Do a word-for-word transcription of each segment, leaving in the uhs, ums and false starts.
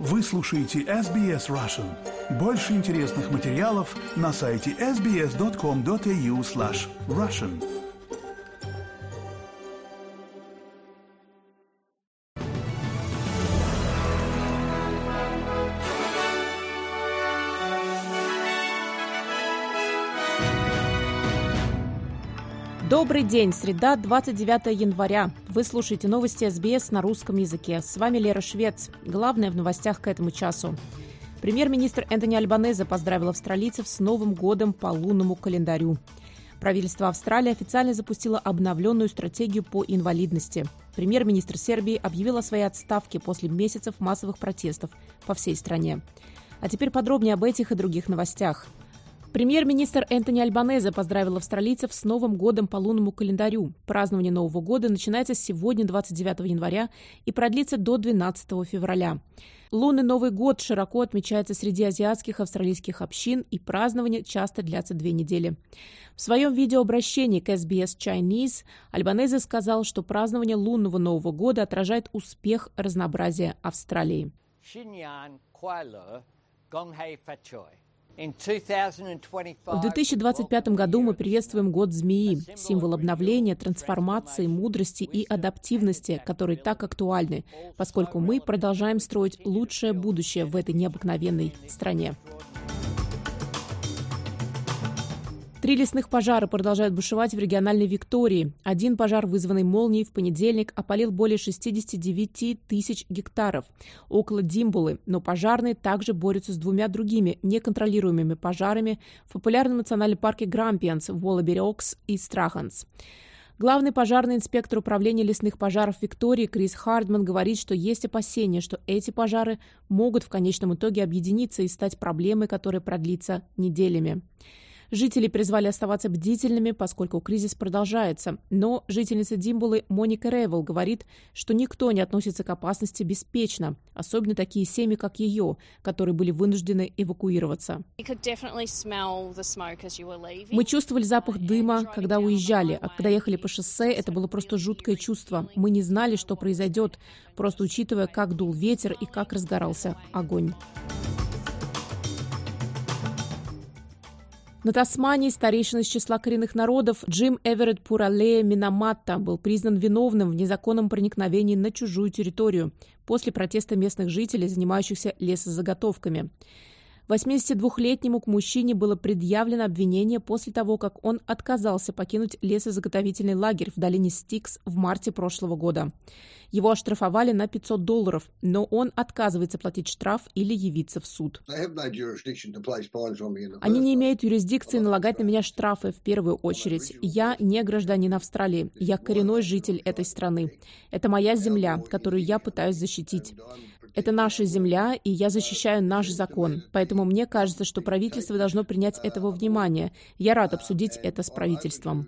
Вы слушаете эс би эс Russian. Больше интересных материалов на сайте эс би эс точка ком точка эй ю слэш Russian. Добрый день, среда, двадцать девятое января. Вы слушаете новости эс би эс на русском языке. С вами Лера Швец. Главное в новостях к этому часу. Премьер-министр Энтони Альбанезе поздравил австралийцев с Новым годом по лунному календарю. Правительство Австралии официально запустило обновленную стратегию по инвалидности. Премьер-министр Сербии объявил о своей отставке после месяцев массовых протестов по всей стране. А теперь подробнее об этих и других новостях. Премьер-министр Энтони Альбанезе поздравил австралийцев с Новым годом по лунному календарю. Празднование Нового года начинается сегодня, двадцать девятого января, и продлится до двенадцатого февраля. Лунный Новый год широко отмечается среди азиатских австралийских общин, и празднования часто длятся две недели. В своем видеообращении к эс би эс Chinese Альбанезе сказал, что празднование лунного Нового года отражает успех разнообразия Австралии. В две тысячи двадцать пятом году мы приветствуем год змеи, символ обновления, трансформации, мудрости и адаптивности, которые так актуальны, поскольку мы продолжаем строить лучшее будущее в этой необыкновенной стране. Три лесных пожара продолжают бушевать в региональной Виктории. Один пожар, вызванный молнией, в понедельник опалил более шестьдесят девять тысяч гектаров около Димбулы, но пожарные также борются с двумя другими неконтролируемыми пожарами в популярном национальном парке Грампианс в Уоллабери-Окс и Страханс. Главный пожарный инспектор управления лесных пожаров Виктории Крис Хардман говорит, что есть опасения, что эти пожары могут в конечном итоге объединиться и стать проблемой, которая продлится неделями. Жители призвали оставаться бдительными, поскольку кризис продолжается. Но жительница Димбулы Моника Рейвел говорит, что никто не относится к опасности беспечно, особенно такие семьи, как ее, которые были вынуждены эвакуироваться. Мы чувствовали запах дыма, когда уезжали, а когда ехали по шоссе, это было просто жуткое чувство. Мы не знали, что произойдет, просто учитывая, как дул ветер и как разгорался огонь. На Тасмании старейшина из числа коренных народов Джим Эверетт Пуралея Минаматта был признан виновным в незаконном проникновении на чужую территорию после протеста местных жителей, занимающихся лесозаготовками. восьмидесятидвухлетнему к мужчине было предъявлено обвинение после того, как он отказался покинуть лесозаготовительный лагерь в долине Стикс в марте прошлого года. Его оштрафовали на пятьсот долларов, но он отказывается платить штраф или явиться в суд. Они не имеют юрисдикции налагать на меня штрафы в первую очередь. Я не гражданин Австралии, я коренной житель этой страны. Это моя земля, которую я пытаюсь защитить. Это наша земля, и я защищаю наш закон. Поэтому мне кажется, что правительство должно принять это во внимание. Я рад обсудить это с правительством.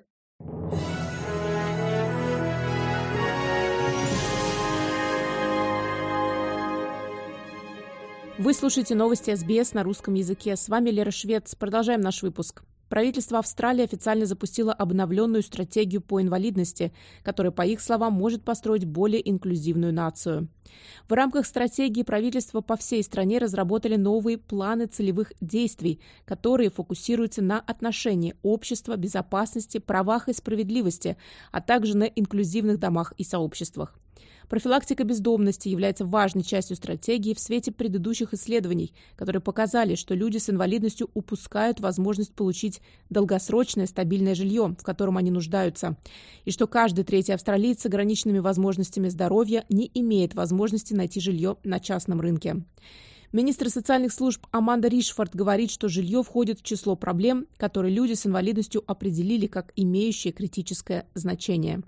Вы слушаете новости эс би эс на русском языке. С вами Лера Швец. Продолжаем наш выпуск. Правительство Австралии официально запустило обновленную стратегию по инвалидности, которая, по их словам, может построить более инклюзивную нацию. В рамках стратегии правительства по всей стране разработали новые планы целевых действий, которые фокусируются на отношении общества, безопасности, правах и справедливости, а также на инклюзивных домах и сообществах. Профилактика бездомности является важной частью стратегии в свете предыдущих исследований, которые показали, что люди с инвалидностью упускают возможность получить долгосрочное стабильное жилье, в котором они нуждаются, и что каждый третий австралиец с ограниченными возможностями здоровья не имеет возможности найти жилье на частном рынке. Министр социальных служб Аманда Ришфорд говорит, что жилье входит в число проблем, которые люди с инвалидностью определили как имеющие критическое значение.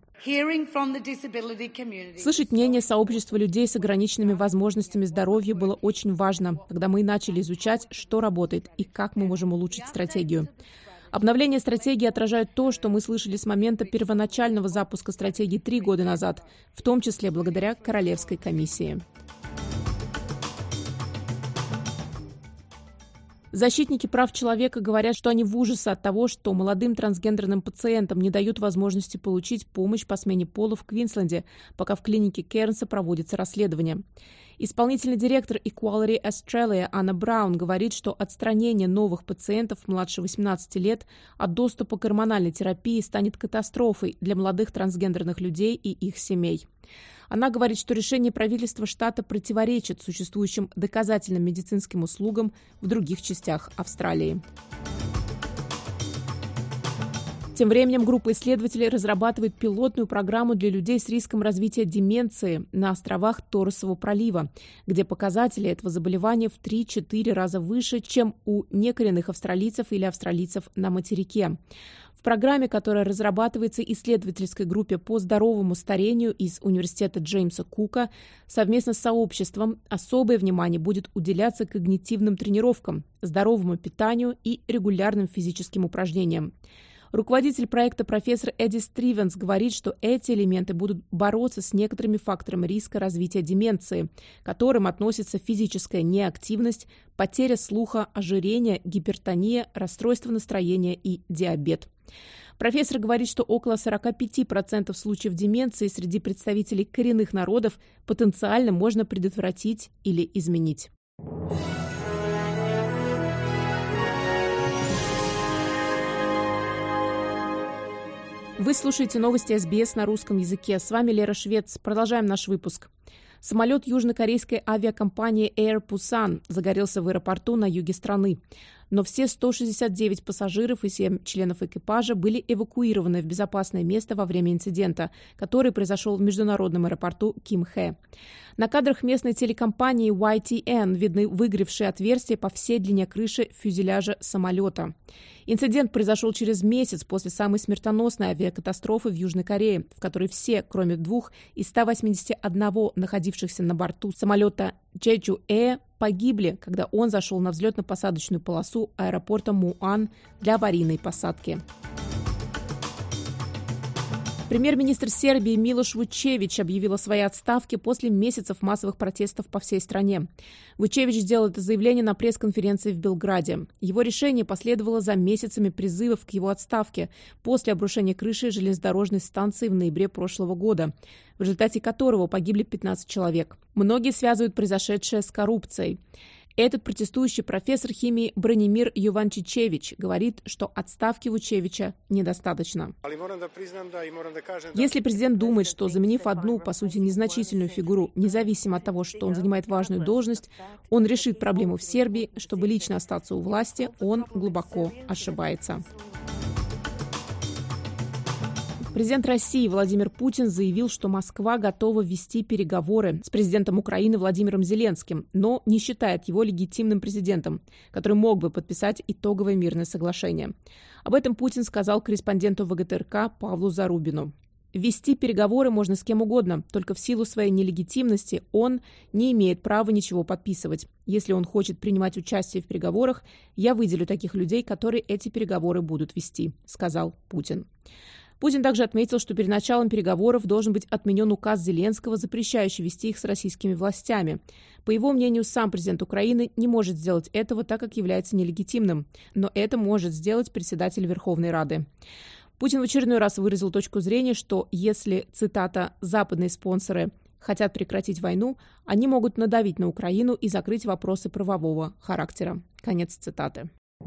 Слышать мнение сообщества людей с ограниченными возможностями здоровья было очень важно, когда мы начали изучать, что работает и как мы можем улучшить стратегию. Обновление стратегии отражает то, что мы слышали с момента первоначального запуска стратегии три года назад, в том числе благодаря Королевской комиссии. Защитники прав человека говорят, что они в ужасе от того, что молодым трансгендерным пациентам не дают возможности получить помощь по смене пола в Квинсленде, пока в клинике Кернса проводится расследование. Исполнительный директор Equality Australia Анна Браун говорит, что отстранение новых пациентов младше восемнадцати лет от доступа к гормональной терапии станет катастрофой для молодых трансгендерных людей и их семей. Она говорит, что решение правительства штата противоречит существующим доказательным медицинским услугам в других частях Австралии. Тем временем группа исследователей разрабатывает пилотную программу для людей с риском развития деменции на островах Торресового пролива, где показатели этого заболевания в три-четыре раза выше, чем у некоренных австралийцев или австралийцев на материке. В программе, которая разрабатывается исследовательской группе по здоровому старению из Университета Джеймса Кука, совместно с сообществом особое внимание будет уделяться когнитивным тренировкам, здоровому питанию и регулярным физическим упражнениям. Руководитель проекта профессор Эдди Стривенс говорит, что эти элементы будут бороться с некоторыми факторами риска развития деменции, к которым относятся физическая неактивность, потеря слуха, ожирение, гипертония, расстройство настроения и диабет. Профессор говорит, что около сорок пять процентов случаев деменции среди представителей коренных народов потенциально можно предотвратить или изменить. Вы слушаете новости эс би эс на русском языке. С вами Лера Швец. Продолжаем наш выпуск. Самолет южнокорейской авиакомпании Air Busan загорелся в аэропорту на юге страны. Но все сто шестьдесят девять пассажиров и семь членов экипажа были эвакуированы в безопасное место во время инцидента, который произошел в международном аэропорту Кимхэ. На кадрах местной телекомпании уай ти эн видны выгоревшие отверстия по всей длине крыши фюзеляжа самолета. Инцидент произошел через месяц после самой смертоносной авиакатастрофы в Южной Корее, в которой все, кроме двух из ста восьмидесяти одного находившихся на борту самолета Jeju Air, погибли, когда он зашел на взлетно-посадочную полосу аэропорта Муан для аварийной посадки. Премьер-министр Сербии Милош Вучевич объявил о своей отставке после месяцев массовых протестов по всей стране. Вучевич сделал это заявление на пресс-конференции в Белграде. Его решение последовало за месяцами призывов к его отставке после обрушения крыши железнодорожной станции в ноябре прошлого года, в результате которого погибли пятнадцать человек. Многие связывают произошедшее с коррупцией. Этот протестующий профессор химии Бранимир Йованчичевич говорит, что отставки Вучевича недостаточно. Если президент думает, что, заменив одну, по сути, незначительную фигуру, независимо от того, что он занимает важную должность, он решит проблему в Сербии, чтобы лично остаться у власти, он глубоко ошибается. Президент России Владимир Путин заявил, что Москва готова вести переговоры с президентом Украины Владимиром Зеленским, но не считает его легитимным президентом, который мог бы подписать итоговое мирное соглашение. Об этом Путин сказал корреспонденту вэ гэ тэ эр ка Павлу Зарубину. Вести переговоры можно с кем угодно, только в силу своей нелегитимности он не имеет права ничего подписывать. Если он хочет принимать участие в переговорах, я выделю таких людей, которые эти переговоры будут вести, сказал Путин. Путин также отметил, что перед началом переговоров должен быть отменен указ Зеленского, запрещающий вести их с российскими властями. По его мнению, сам президент Украины не может сделать этого, так как является нелегитимным. Но это может сделать председатель Верховной Рады. Путин в очередной раз выразил точку зрения, что если, цитата, «западные спонсоры хотят прекратить войну, они могут надавить на Украину и закрыть вопросы правового характера». Конец цитаты.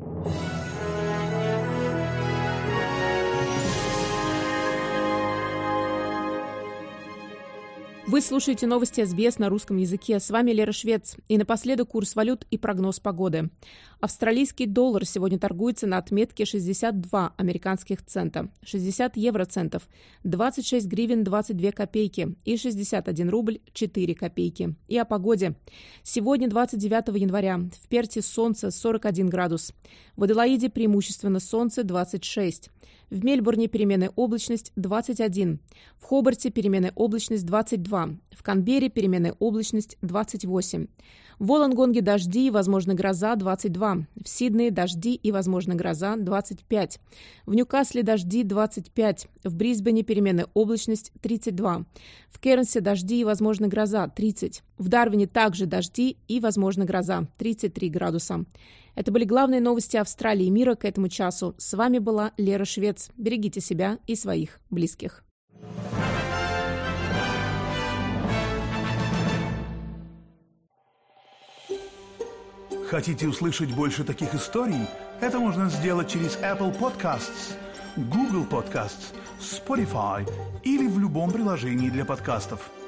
Вы слушаете новости эс би эс на русском языке. С вами Лера Швец. И напоследок курс валют и прогноз погоды. Австралийский доллар сегодня торгуется на отметке шестьдесят два американских цента, шестьдесят евроцентов, двадцать шесть гривен двадцать две копейки и шестьдесят один рубль четыре копейки. И о погоде. Сегодня, двадцать девятого января, в Перте солнце сорок один градус, в Аделаиде преимущественно солнце двадцать шесть. В Мельбурне переменная облачность двадцать один, в Хобарте переменная облачность двадцать два, в Канберре переменная облачность двадцать восемь, в Волонгонге дожди и, возможно, гроза двадцать два, в Сиднее дожди и, возможно, гроза двадцать пять, в Ньюкасле дожди двадцать пять, в Брисбене переменная облачность тридцать два, в Кернсе дожди и, возможно, гроза тридцать, в Дарвине также дожди и, возможно, гроза тридцать три градуса. Это были главные новости Австралии и мира к этому часу. С вами была Лера Швец. Берегите себя и своих близких. Хотите услышать больше таких историй? Это можно сделать через Apple Podcasts, Google Podcasts, Spotify или в любом приложении для подкастов.